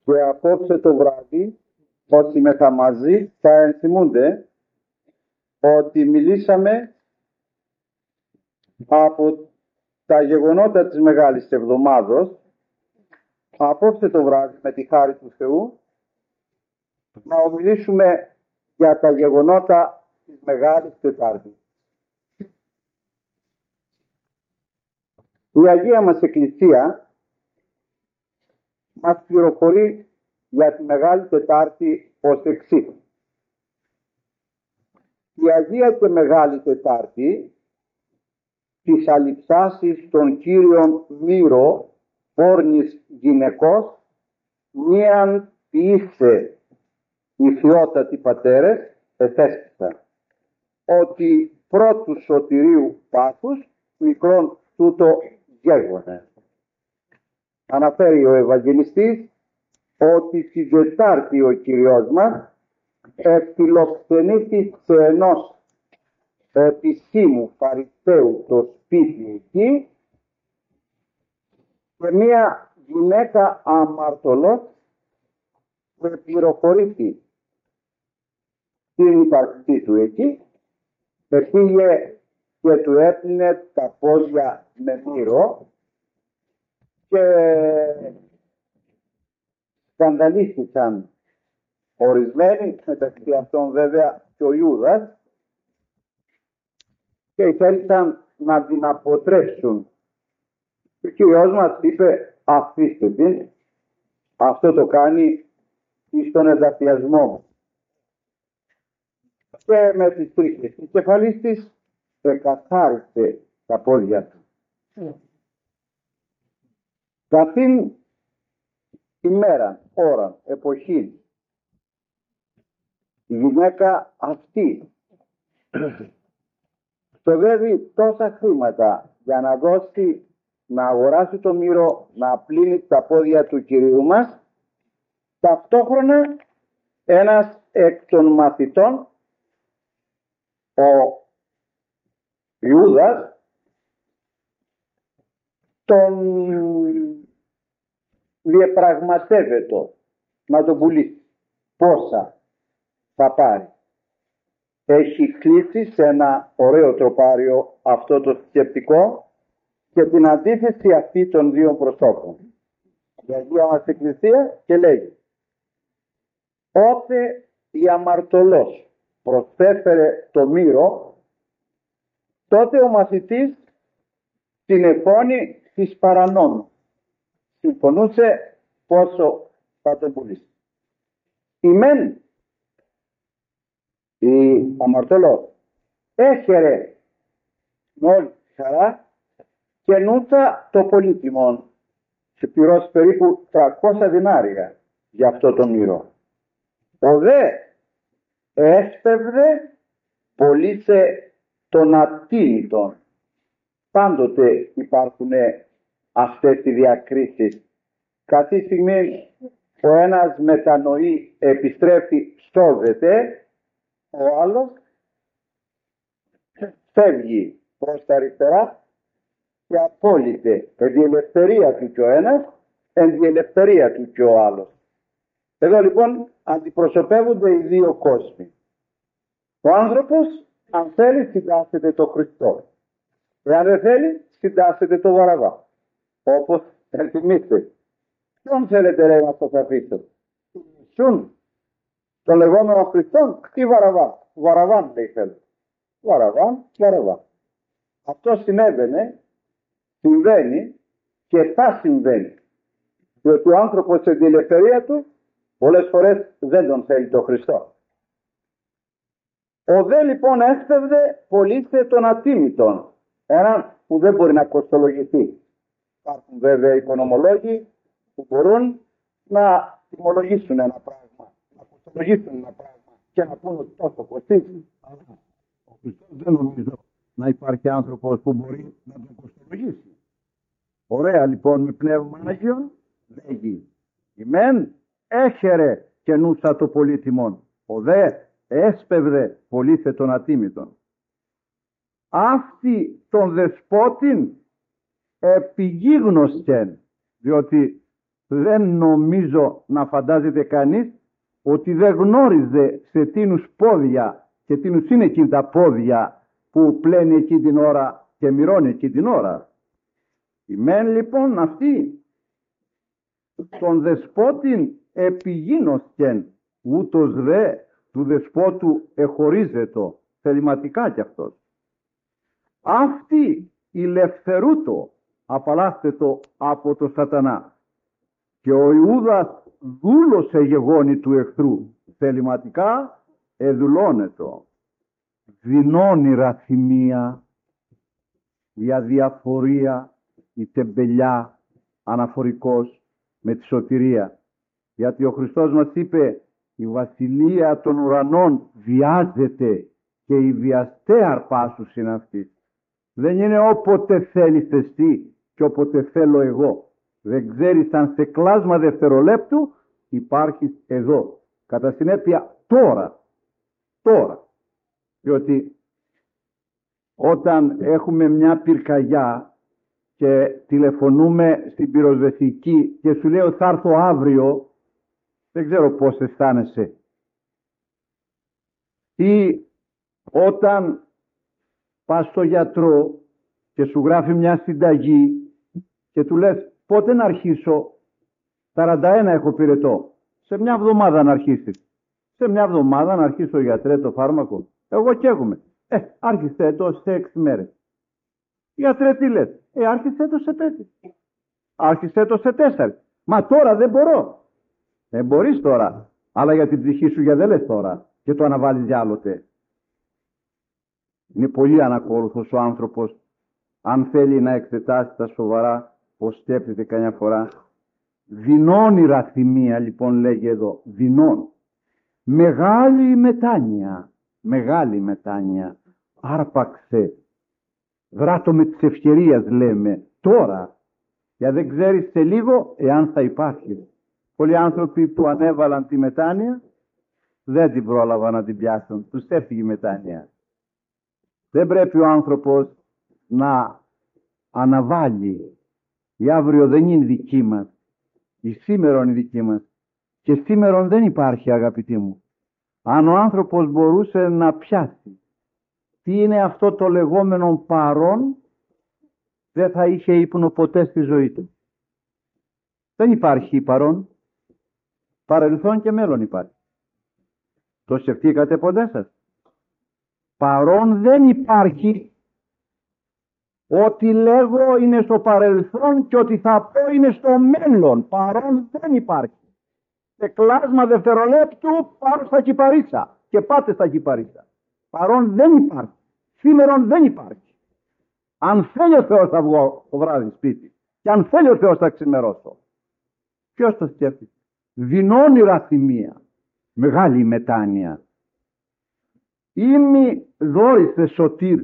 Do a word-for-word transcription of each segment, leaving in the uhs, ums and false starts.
Και απόψε το βράδυ, όσοι μέσα μαζί, θα ενθυμούνται ότι μιλήσαμε από τα γεγονότα της Μεγάλης Εβδομάδος. Απόψε το βράδυ, με τη χάρη του Θεού, να ομιλήσουμε για τα γεγονότα της Μεγάλης Τετάρτης. Η Αγία μας Εκκλησία μας πληροφορεί για τη Μεγάλη Τετάρτη ως εξής. Η Αγία και Μεγάλη Τετάρτη της αλειψάσης των Κύριων Μύρο όρνης γυναικός μίαν ποιήσε οι θεότατοι πατέρες εθέσπισαν ότι πρώτου σωτηρίου πάθους μικρόν τούτο γέγονε. Αναφέρει ο Ευαγγελιστής ότι στη Τετάρτη ο Κυριός μας εφιλοξενήθη σε ενός επισήμου Φαρισαίου το σπίτι εκεί και μία γυναίκα αμαρτωλός που πληροφορήθη την ύπαρξή του εκεί, πήγε και του έπλυνε τα πόδια με μύρο και σκανδαλίστηκαν ορισμένοι, μεταξύ αυτών βέβαια και ο Ιούδας, και θέλησαν να την αποτρέψουν. Ο Κύριος μας είπε, αφήστε την, αυτό το κάνει στον εδαφιασμό μου. Και με τις τρίχες της κεφαλής της εκαθάρισε τα πόδια του. Mm. Καθήν ημέρα, ώρα, εποχή, η γυναίκα αυτή ξοδεύει τόσα χρήματα για να δώσει, να αγοράσει το μύρο, να πλύνει τα πόδια του Κυρίου μας. Ταυτόχρονα ένας εκ των μαθητών, ο Ιούδας, τον διεπραγματεύεται να τον πουλήσει. Πόσα θα πάρει. Έχει κλείσει σε ένα ωραίο τροπάριο αυτό το σκεπτικό και την αντίθεση αυτή των δύο προσώπων. Η Αγία μας Εκκλησία και λέγει: όποτε η αμαρτωλός προσέφερε το μύρο, τότε ο μαθητής συνεφώνει της παρανόμου. Συμφωνούσε πόσο θα τον πουλήσει. Η μεν, η αμαρτωλός, έχερε με όλη τη χαρά και νούτα το πολύτιμο, και πληρώσει περίπου τριακόσια δινάρια για αυτό το μύρο. Ο δε έσπευδε πωλήσε τον ατίμητον. Πάντοτε υπάρχουν αυτές οι διακρίσεις. Κάθε στιγμή ο ένας μετανοεί, επιστρέφει, σώζεται, ο άλλος φεύγει προς τα αριστερά και απόλυται εν τη ελευθερία του και ο ένας, εν τη ελευθερία του και ο άλλος. Εδώ λοιπόν αντιπροσωπεύονται οι δύο κόσμοι. Ο άνθρωπος, αν θέλει, συντάσσεται το Χριστό. Εάν δεν θέλει, συντάσσεται το Βαραβά. Όπως ενθυμίστε. Ποιον θέλετε, λέει, να σας αφήσω? Ποιον? Το λεγόμενο Χριστόν ή Βαραβά? Βαραβάν, λέει, θέλω. Βαραβάν, Βαραβά. Αυτό συνέβαινε, συμβαίνει και θα συμβαίνει. Διότι ο άνθρωπος σε την ελευθερία του πολλές φορές δεν τον θέλει το Χριστό. Ο δε λοιπόν έσπευδε πωλήσε τον ατίμητον, έναν που δεν μπορεί να κοστολογηθεί. Υπάρχουν βέβαια οικονομολόγοι που μπορούν να τιμολογήσουν ένα πράγμα, να κοστολογήσουν ένα πράγμα και να πούν ότι τόσο κοστίζει. Ο Χριστός δεν νομίζω να υπάρχει άνθρωπος που μπορεί να τον κοστολογήσει. Ωραία λοιπόν, με πνεύμα Άγιον λέγει: ημέν έχερε και νούσα το πολύτιμον, ο δε έσπευδε πωλήσε τον ατίμητον. Αυτή τον δεσπότην επιγίγνωσεν, διότι δεν νομίζω να φαντάζεται κανείς ότι δεν γνώριζε σε τίνους πόδια και τίνους είναι εκείνη τα πόδια που πλένει εκεί την ώρα και μυρώνει εκεί την ώρα. Η μεν λοιπόν αυτή τον δεσπότην επιγίνωσκεν, ούτως δε του δεσπότου εχωρίζετο, θεληματικά κι αυτός. Αυτή ηλευθερούτο, απαλλάσθετο από το σατανά. Και ο Ιούδας δούλωσε γεγόνη του εχθρού, θεληματικά εδουλώνετο. Δεινώνει ραθυμία, η αδιαφορία, η τεμπελιά, αναφορικός με τη σωτηρία. Γιατί ο Χριστός μας είπε, η βασιλεία των ουρανών βιάζεται και οι βιαστέ αρπάσους είναι αυτοί. Δεν είναι όποτε θέλεις εσύ και όποτε θέλω εγώ. Δεν ξέρεις αν σε κλάσμα δευτερολέπτου υπάρχεις εδώ. Κατά συνέπεια τώρα, τώρα. Διότι όταν έχουμε μια πυρκαγιά και τηλεφωνούμε στην πυροσβεστική και σου λέω θα έρθω αύριο, δεν ξέρω πώς αισθάνεσαι. Ή όταν πας στο γιατρό και σου γράφει μια συνταγή και του λες πότε να αρχίσω, σαράντα ένα έχω πυρετό, σε μια εβδομάδα να αρχίσεις. Σε μια εβδομάδα να αρχίσω, γιατρέ, το φάρμακο. Εγώ καίγομαι. Ε, άρχισε το σε έξι μέρες. Γιατρέ, τι λες? Ε, άρχισε το σε πέντε. Άρχισε το σε τέσσερα. Μα τώρα δεν μπορώ. Δεν μπορείς τώρα. Αλλά για την ψυχή σου για δεν λες τώρα. Και το αναβάλεις για άλλοτε. Είναι πολύ ανακόλουθος ο άνθρωπος. Αν θέλει να εξετάσει τα σοβαρά, πως σκέφτεται καμιά φορά. Δεινώνει ραθυμία, λοιπόν, λέγει εδώ. Δεινών. Μεγάλη μετάνοια. Μεγάλη μετάνοια. Άρπαξε. Δράτω με της ευκαιρίας, λέμε. Τώρα. Για δεν ξέρεις σε λίγο εάν θα υπάρχει. Πολλοί άνθρωποι που ανέβαλαν τη μετάνοια δεν την πρόλαβαν να την πιάσουν. Τους έφυγε η μετάνοια. Δεν πρέπει ο άνθρωπος να αναβάλει. Η αύριο δεν είναι δική μας. Η σήμερον είναι δική μας. Και σήμερον δεν υπάρχει, αγαπητοί μου. Αν ο άνθρωπος μπορούσε να πιάσει τι είναι αυτό το λεγόμενο παρόν, δεν θα είχε ύπνο ποτέ στη ζωή του. Δεν υπάρχει παρόν. Παρελθόν και μέλλον υπάρχει. Το σκεφτήκατε ποτέ σας? Παρόν δεν υπάρχει. Ό,τι λέγω είναι στο παρελθόν και ό,τι θα πω είναι στο μέλλον. Παρόν δεν υπάρχει. Σε κλάσμα δευτερολέπτου πάω στα κυπαρίσσα και πάτε στα κυπαρίσσα. Παρόν δεν υπάρχει. Σήμερον δεν υπάρχει. Αν θέλει ο Θεός θα βγω το βράδυ σπίτι και αν θέλει ο Θεός θα ξημερώσω. Ποιος το σκέφτεται? Δεινώνει ραθυμία. Μεγάλη μετάνοια. Είμαι δόρισε σωτήρ,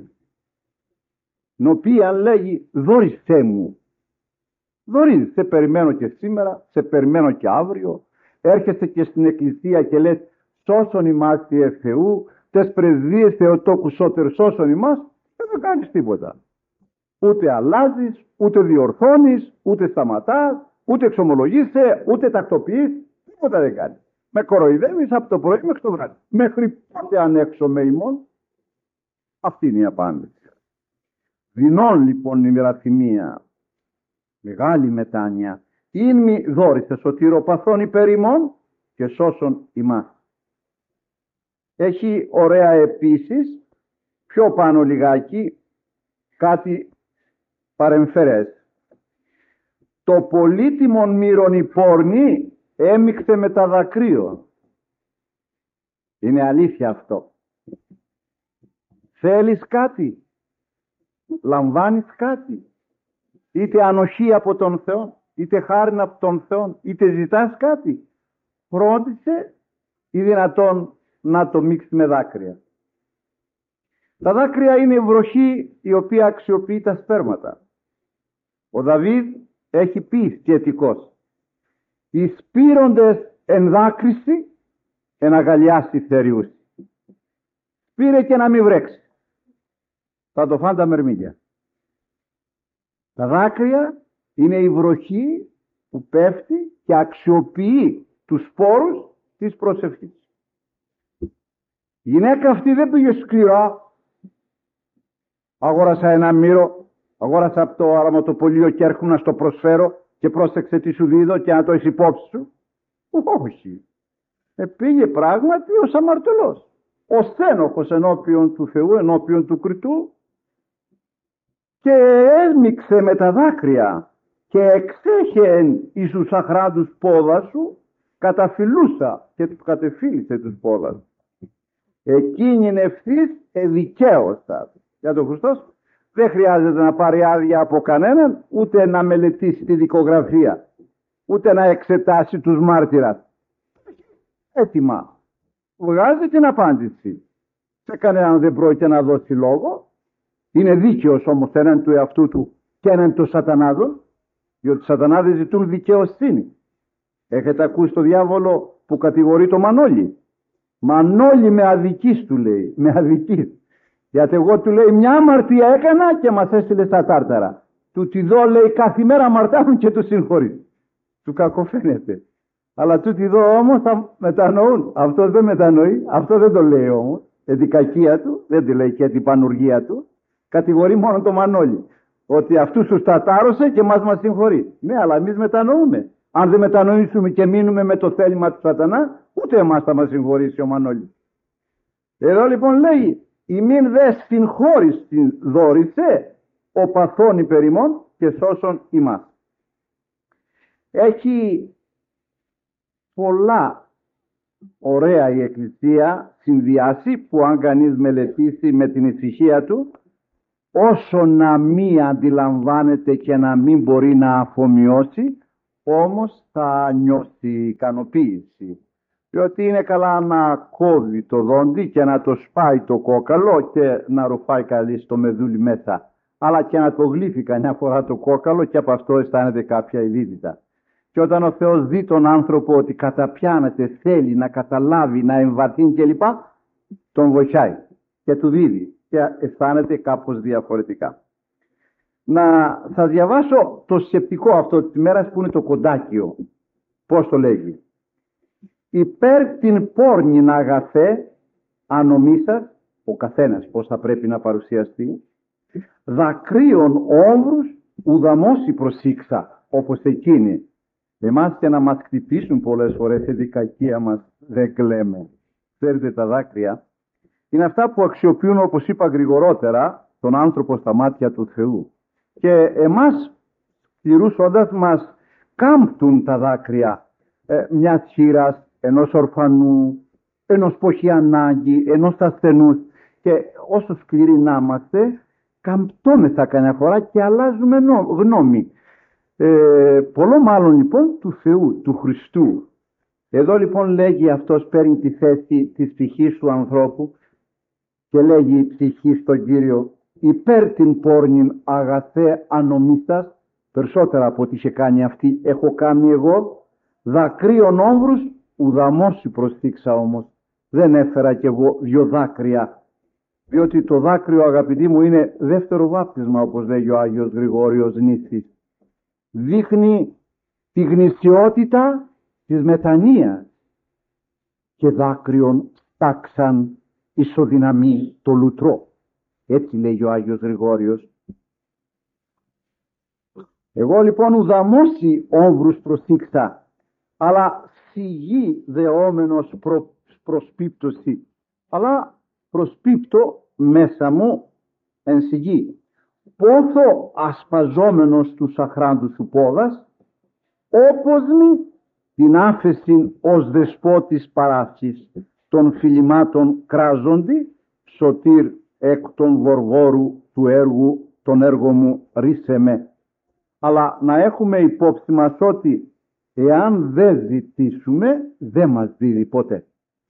την οποία λέγει δόρισέ μου. Δωρίζεις, σε περιμένω και σήμερα, σε περιμένω και αύριο. Έρχεσαι και στην εκκλησία και λες σώσον ημάς Θεέ Θεού, τες πρεσβείες Θεοτόκου σώτερ σώσον ημάς, δεν κάνεις τίποτα. Ούτε αλλάζεις, ούτε διορθώνεις, ούτε σταματάς, ούτε εξομολογείσαι, ούτε τακτοποιείς, τίποτα δεν κάνεις. Με κοροϊδεύεις από το πρωί μέχρι το βράδυ. Μέχρι πότε ανέξομαι ημών? Αυτή είναι η απάντηση. Δεινών λοιπόν η ραθυμία, μεγάλη μετάνοια, ειν μη δόρισε σωτηροπαθών υπέρ ημών και σώσον ημάς. Έχει ωραία επίσης, πιο πάνω λιγάκι, κάτι παρεμφερές. Το πολύτιμον μύρον η πόρνη έμειξε με τα δακρύων. Είναι αλήθεια αυτό. Θέλεις κάτι, λαμβάνεις κάτι, είτε ανοχή από τον Θεό, είτε χάριν από τον Θεό, είτε ζητάς κάτι, φρόντισε ή δυνατόν να το μίξεις με δάκρυα. Τα δάκρυα είναι η βροχή η οποία αξιοποιεί τα σπέρματα. Ο Δαβίδ έχει πει σχετικώς, οι σπείροντες εν δάκρυση εν αγαλιάσει θεριούς. Σπείρε και να μην βρέξει. Θα το φάνε τα μερμήγκια. Τα δάκρυα είναι η βροχή που πέφτει και αξιοποιεί τους σπόρους της προσευχής. Η γυναίκα αυτή δεν πήγε σκληρά. Αγόρασα ένα μύρο, αγόρασα από το αρωματοπωλείο και έρχομαι να στο προσφέρω και πρόσεξε τι σου δίδω και να το έχεις υπόψη σου. Όχι. Ε, πήγε πράγματι ως αμαρτωλός, ως ένοχος ενώπιον του Θεού, ενώπιον του κριτού, και έσμιξε με τα δάκρυα και εξέχεν εις τους αχράντους πόδα σου, καταφυλούσα και του κατεφύλισε τους πόδα. Εκείνη ευθύς εδικαίωσα. Για τον Χριστός δεν χρειάζεται να πάρει άδεια από κανέναν, ούτε να μελετήσει τη δικογραφία, ούτε να εξετάσει τους μάρτυρας. Έτοιμα. Βγάζει την απάντηση. Σε κανέναν δεν πρόκειται να δώσει λόγο. Είναι δίκαιος όμως έναν του εαυτού του και έναν των σατανάδων, διότι οι σατανάδες ζητούν δικαιοσύνη. Έχετε ακούσει το διάβολο που κατηγορεί το Μανώλη? Μανώλη με αδικής, του λέει, με αδικής. Γιατί εγώ, του λέει, μια αμαρτία έκανα και μας έστειλε στα τάρταρα. Του τη δω, λέει, κάθε μέρα αμαρτάνουν και του συγχωρεί. Του κακοφαίνεται. Αλλά τούτοι εδώ όμως θα μετανοούν. Αυτό δεν μετανοεί, αυτό δεν το λέει όμως. Ε, την κακία του, δεν τη λέει και την πανουργία του. Κατηγορεί μόνο το Μανώλη. Ότι αυτούς τους τατάρωσε και μας μας συγχωρεί. Ναι, αλλά εμείς μετανοούμε. Αν δεν μετανοήσουμε και μείνουμε με το θέλημα του σατανά, ούτε εμάς θα μας συγχωρήσει ο Μανώλης. Εδώ λοιπόν λέει, ημίν δε συγχώρης την δόρισε, ο παθών υπερημών και σώσον ημάς. Έχει πολλά ωραία η Εκκλησία συνδυάσει, που αν κανείς μελετήσει με την ησυχία του, όσο να μην αντιλαμβάνεται και να μην μπορεί να αφομοιώσει, όμως θα νιώσει ικανοποίηση. Διότι είναι καλά να κόβει το δόντι και να το σπάει το κόκαλο και να ρουφάει καλή στο μεδούλι μέσα. Αλλά και να το γλύφει κανιά φορά το κόκαλο και από αυτό αισθάνεται κάποια ειδίτητα. Και όταν ο Θεός δει τον άνθρωπο ότι καταπιάνεται, θέλει να καταλάβει, να εμβαθύνει κλπ, τον βοηθάει και του δίδει και αισθάνεται κάπως διαφορετικά. Να σας διαβάσω το σκεπτικό αυτό της ημέρας που είναι το κοντάκιο. Πώς το λέγει? Υπέρ την πόρνην αγαθέ ανομίσας, ο καθένας πώς θα πρέπει να παρουσιαστεί, δακρύων όμβρους ουδαμώσει προσήξα, όπως εκείνη. Εμάς και να μας χτυπήσουν πολλές φορές σε την κακία μας δεν κλαίμε. Ξέρετε, τα δάκρυα είναι αυτά που αξιοποιούν, όπως είπα γρηγορότερα, τον άνθρωπο στα μάτια του Θεού. Και εμάς, πληρούσοντας, μας κάμπτουν τα δάκρυα ε, μιας χείρας, ενός ορφανού, ενός που έχει ανάγκη, ενός ασθενούς. Και όσο σκληροί να είμαστε, καμπτώμεθα κανένα φορά και αλλάζουμε γνώμη. Ε, πολλό μάλλον λοιπόν του Θεού, του Χριστού. Εδώ λοιπόν λέγει αυτός, παίρνει τη θέση της ψυχής του ανθρώπου και λέγει η ψυχή στον Κύριο, υπέρ την πόρνην αγαθέ ανομίστας, περισσότερα από ό,τι είχε κάνει αυτή έχω κάνει εγώ, δακρύων όμβρους ουδαμώσει προσθήξα όμως. Δεν έφερα κι εγώ δυο δάκρυα, διότι το δάκρυο, αγαπητοί μου, είναι δεύτερο βάπτισμα, όπως λέγει ο Άγιος Γρηγόριος Νήσης. Δείχνει τη γνησιότητα της μετανοίας και δάκρυον στάξαν ισοδυναμεί το λουτρό. Έτσι λέγει ο Άγιος Γρηγόριος. Εγώ λοιπόν ουδαμώσει όμβρους προσήξα, αλλά σιγή δεόμενος προ, προσπίπτωση, αλλά προσπίπτω μέσα μου εν σιγή. Πόθο ασπαζόμενος τους αχράντους σου πόδας, όπως μη την άφεσιν ως δεσπότης παράσκης των φιλημάτων κράζοντι, σωτήρ εκ των βορβόρου του έργου, τον έργο μου ρίσε με. Αλλά να έχουμε υπόψη μας ότι εάν δεν ζητήσουμε, δεν μας δίνει ποτέ.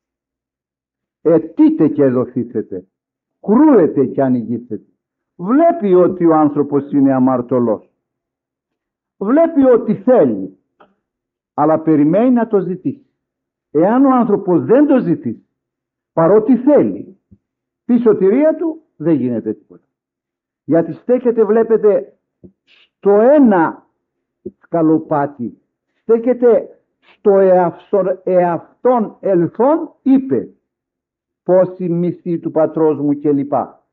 Ετείτε και δοθήσετε, κρούετε και ανοιγήσετε. Βλέπει ότι ο άνθρωπος είναι αμαρτωλός. Βλέπει ότι θέλει, αλλά περιμένει να το ζητήσει. Εάν ο άνθρωπος δεν το ζητήσει, παρότι θέλει, τη σωτηρία του δεν γίνεται τίποτα. Γιατί στέκεται, βλέπετε, στο ένα σκαλοπάτι, στέκεται στο εαυτον, εαυτόν ελθόν, είπε πόση μισθή του πατρός μου κλπ.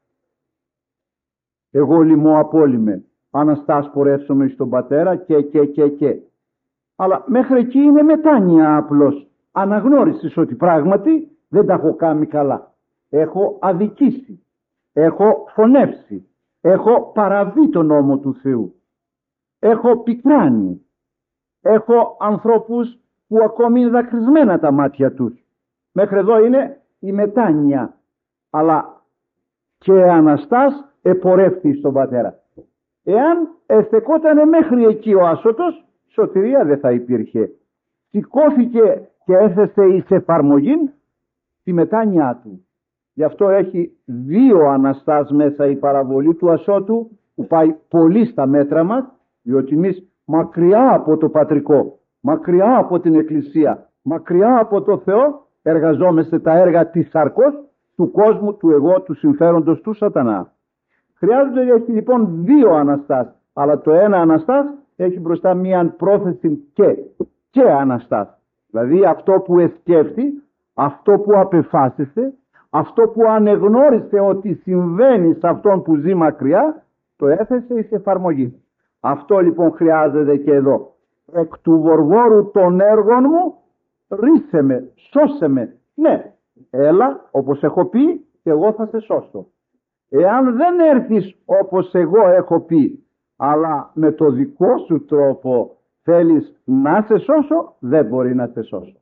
Εγώ λιμώ απόλυμε, Αναστάς πορεύσομαι στον πατέρα και και και και. Αλλά μέχρι εκεί είναι μετάνοια απλώς. Αναγνώρισης ότι πράγματι δεν τα έχω κάνει καλά. Έχω αδικήσει. Έχω φωνεύσει. Έχω παραβεί τον νόμο του Θεού. Έχω πικράνει. Έχω ανθρώπους που ακόμη είναι δακρυσμένα τα μάτια τους. Μέχρι εδώ είναι η μετάνοια. Αλλά και Αναστάς επορεύθη στον πατέρα. Εάν εστεκότανε μέχρι εκεί ο άσωτος, σωτηρία δεν θα υπήρχε. Σηκώθηκε και έθεσε εις εφαρμογή τη μετάνοιά του. Γι' αυτό έχει δύο Αναστάς μέσα η παραβολή του ασώτου, που πάει πολύ στα μέτρα μας, διότι εμείς μακριά από το πατρικό, μακριά από την Εκκλησία, μακριά από το Θεό, εργαζόμαστε τα έργα της σαρκός, του κόσμου, του εγώ, του συμφέροντος του σατανά. Χρειάζονται λοιπόν δύο Αναστάς, αλλά το ένα Αναστάς έχει μπροστά μία πρόθεση και, και Αναστάς. Δηλαδή αυτό που εσκέφτη, αυτό που απεφάσισε, αυτό που ανεγνώρισε ότι συμβαίνει σε αυτόν που ζει μακριά, το έθεσε εις εφαρμογή. Αυτό λοιπόν χρειάζεται και εδώ. Εκ του βορβόρου των έργων μου, ρίσε με, σώσε με. Ναι, έλα όπως έχω πει και εγώ θα σε σώσω. Εάν δεν έρθεις όπως εγώ έχω πει, αλλά με το δικό σου τρόπο θέλεις να σε σώσω, δεν μπορεί να σε σώσω.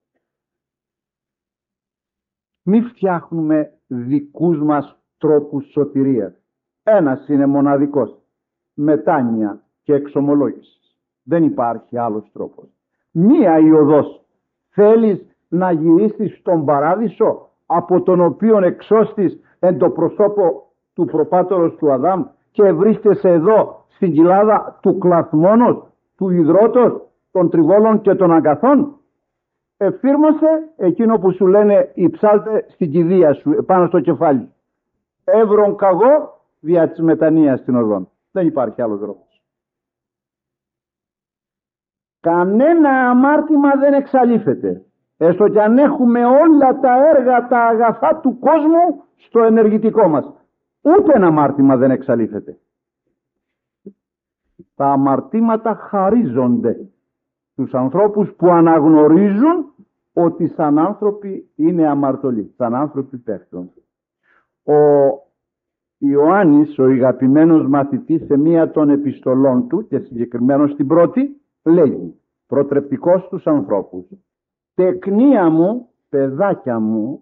Μη φτιάχνουμε δικούς μας τρόπους σωτηρίας. Ένας είναι μοναδικός. Μετάνοια και εξομολόγηση. Δεν υπάρχει άλλος τρόπος. Μία η οδός. Θέλεις να γυρίσεις στον παράδεισο, από τον οποίον εξώστης εν το προσώπο του προπάτορος του Αδάμ και βρίσκεσαι εδώ στην κοιλάδα του κλαθμόνος, του υδρότος, των τριβόλων και των αγκαθών. Εφήρμοσε εκείνο που σου λένε οι ψάλτε στην κηδεία σου, πάνω στο κεφάλι. Εύρον καγώ δια της μετανοίας στην οδόν. Δεν υπάρχει άλλος δρόμος. Κανένα αμάρτημα δεν εξαλείφεται. Έστω κι αν έχουμε όλα τα έργα, τα αγαθά του κόσμου στο ενεργητικό μας. Ούτε ένα αμάρτημα δεν εξαλείφεται. Τα αμαρτήματα χαρίζονται στους ανθρώπους που αναγνωρίζουν ότι σαν άνθρωποι είναι αμαρτωλοί, σαν άνθρωποι πέφτουν. Ο Ιωάννης, ο αγαπημένος μαθητής, σε μία των επιστολών του και συγκεκριμένως στην πρώτη, λέγει προτρεπτικός στους ανθρώπους: τεκνία μου, παιδάκια μου,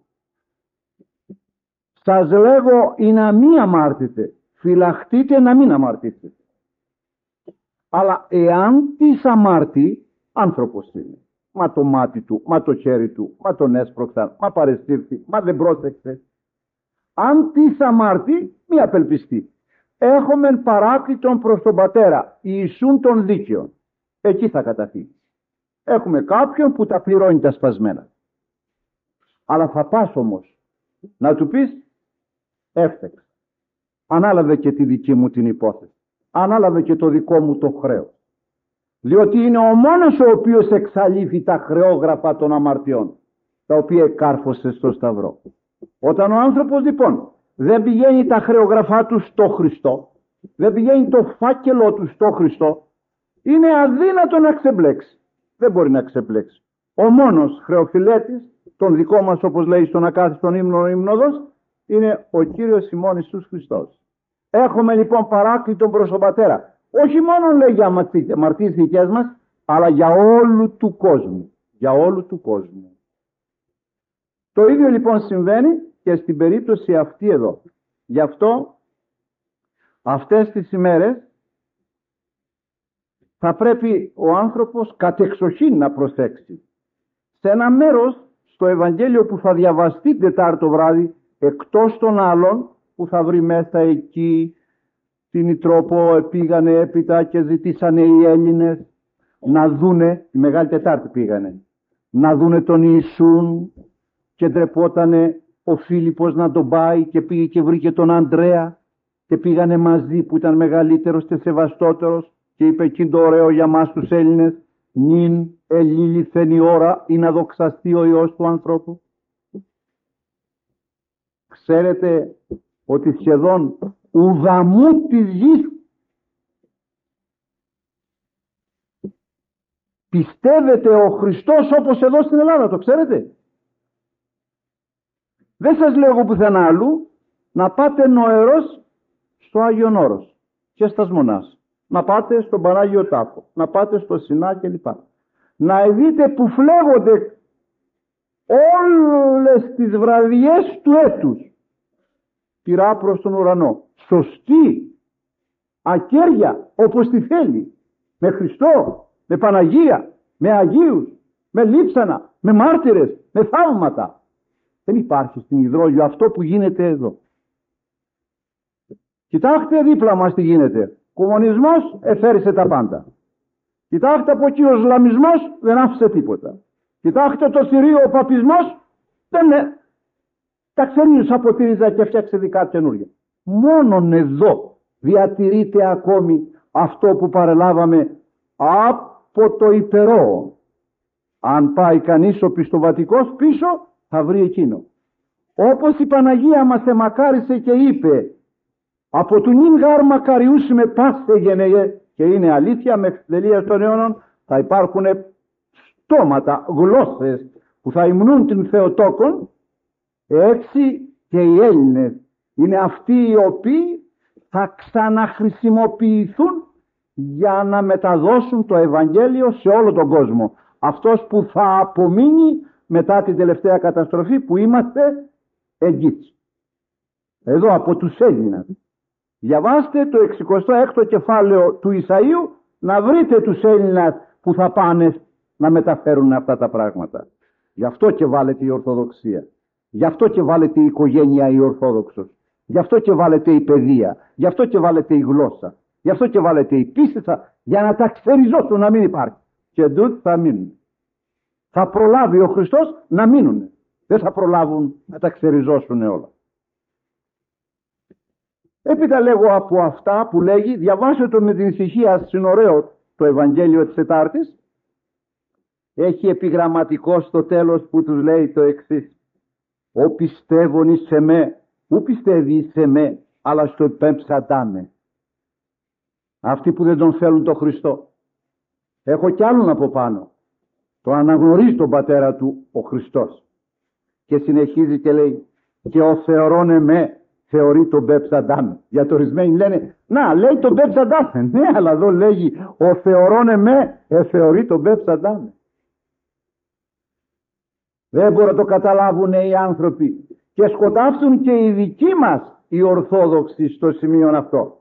σας λέγω ή να μην αμάρτητε, φυλαχτείτε να μην αμαρτήσετε. Αλλά εάν της αμάρτη, άνθρωπος είναι. Μα το μάτι του, μα το χέρι του, μα τον έσπρωξαν, μα παρεστήρθη, μα δεν πρόσεξε. Αν της αμάρτη, μη απελπιστεί. Έχομεν παράκλητον προς τον πατέρα, Ιησούν των δίκαιων. Εκεί θα καταφύγει. Έχουμε κάποιον που τα πληρώνει τα σπασμένα. Αλλά θα πας όμως να του πεις: έφταξε. Ανάλαβε και τη δική μου την υπόθεση. Ανάλαβε και το δικό μου το χρέος. Διότι είναι ο μόνος ο οποίος εξαλείφει τα χρεόγραφα των αμαρτιών, τα οποία εκάρφωσε στο Σταυρό. Όταν ο άνθρωπος λοιπόν δεν πηγαίνει τα χρεογραφά του στο Χριστό, δεν πηγαίνει το φάκελό του στο Χριστό, είναι αδύνατο να ξεμπλέξει. Δεν μπορεί να ξεμπλέξει. Ο μόνος χρεοφυλέτης, τον δικό μας, όπως λέει στον ακάθιστον ύμνο ο ύμνοδος, είναι ο Κύριος ημών Ιησούς Χριστός. Έχουμε λοιπόν παράκλητον προς τον Πατέρα. Όχι μόνο λέει για αμαρτίες δικές μας, αλλά για όλου του κόσμου. Για όλου του κόσμου. Το ίδιο λοιπόν συμβαίνει και στην περίπτωση αυτή εδώ. Γι' αυτό αυτές τις ημέρες θα πρέπει ο άνθρωπος κατεξοχήν να προσέξει. Σε ένα μέρος στο Ευαγγέλιο που θα διαβαστεί Τετάρτο βράδυ, εκτός των άλλων που θα βρει μέσα εκεί την Ιτρόπο, πήγανε έπειτα και ζητήσανε οι Έλληνες να δούνε, η Μεγάλη Τετάρτη πήγανε, να δούνε τον Ιησούν και ντρεπότανε ο Φίλιππος να τον πάει και πήγε και βρήκε τον Ανδρέα και πήγανε μαζί που ήταν μεγαλύτερος και σεβαστότερος και είπε εκείνο το ωραίο για μας τους Έλληνες: νυν ελήλυθεν η ώρα ή να δοξαστεί ο Υιός του ανθρώπου. Ξέρετε ότι σχεδόν ουδαμού της γης πιστεύετε ο Χριστός όπως εδώ στην Ελλάδα, το ξέρετε. Δεν σας λέω εγώ πουθενά αλλού, να πάτε νοερός στο Άγιον Όρος και στα Μονάς, να πάτε στον Πανάγιο Τάφο, να πάτε στο Σινά κλπ. Να δείτε που φλέγονται όλες τις βραδιές του έτους πυρά προς τον ουρανό, σωστή, ακέρια, όπως τη θέλει, με Χριστό, με Παναγία, με Αγίους, με λείψανα, με μάρτυρες, με θαύματα. Δεν υπάρχει στην υδρόγειο αυτό που γίνεται εδώ. Κοιτάξτε δίπλα μας τι γίνεται. Κομμουνισμός εφέρισε τα πάντα. Κοιτάξτε από εκεί ο Ισλαμισμός δεν άφησε τίποτα. Κοιτάξτε το θηρίο ο παπισμός δεν είναι. Τα ξενίους αποτήριζα και φτιάξε δικά καινούργια. Μόνον εδώ διατηρείται ακόμη αυτό που παρελάβαμε από το υπερό. Αν πάει κανείς ο πιστοβατικός πίσω θα βρει εκείνο. Όπως η Παναγία μας εμακάρισε και είπε, από του νυν γάρ μακαριούσιμε πάστε γενεέ, και είναι αλήθεια, με τελεία των αιώνων θα υπάρχουν στόματα, γλώσσες που θα υμνούν την Θεοτόκον. Έτσι και οι Έλληνες είναι αυτοί οι οποίοι θα ξαναχρησιμοποιηθούν για να μεταδώσουν το Ευαγγέλιο σε όλο τον κόσμο. Αυτός που θα απομείνει μετά την τελευταία καταστροφή που είμαστε εγγύς. Εδώ από τους Έλληνας. Διαβάστε το εξηκοστό έκτο κεφάλαιο του Ισαΐου να βρείτε τους Έλληνας που θα πάνε να μεταφέρουν αυτά τα πράγματα. Γι' αυτό και βάλετε η Ορθοδοξία. Γι' αυτό και βάλετε η οικογένεια η Ορθόδοξος. Γι' αυτό και βάλετε η παιδεία. Γι' αυτό και βάλετε η γλώσσα. Γι' αυτό και βάλετε η πίστη, για να τα ξεριζώσουν να μην υπάρχει. Και τούτοι θα μείνουν. Θα προλάβει ο Χριστός να μείνουν. Δεν θα προλάβουν να τα ξεριζώσουν όλα. Έπειτα λέγω από αυτά που λέγει, διαβάστε το με την ησυχία, συνοραίο το Ευαγγέλιο της Τετάρτης. Έχει επιγραμματικό στο τέλος που τους λέει το εξής. Ο πιστεύων εις εμέ, ου πιστεύει εις εμέ, αλλά στο πέμψαντάμε. Αυτοί που δεν τον θέλουν τον Χριστό. Έχω κι άλλον από πάνω. Το αναγνωρίζει τον πατέρα του ο Χριστός. Και συνεχίζει και λέει, και ο θεωρών εμέ θεωρεί τον πέμψαντάμε. Για το ορισμένοι λένε, να λέει τον πέμψαντάμε. Ναι, αλλά εδώ λέγει, ο θεωρών εμέ ε, θεωρεί τον πέμψαντάμε. Δεν μπορούν να το καταλάβουν οι άνθρωποι. Και σκοτάφτουν και οι δικοί μας οι Ορθόδοξοι στο σημείο αυτό.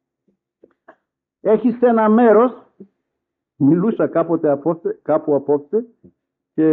Έχει σε ένα μέρος, μιλούσα κάποτε απόψε, κάπου απόψε και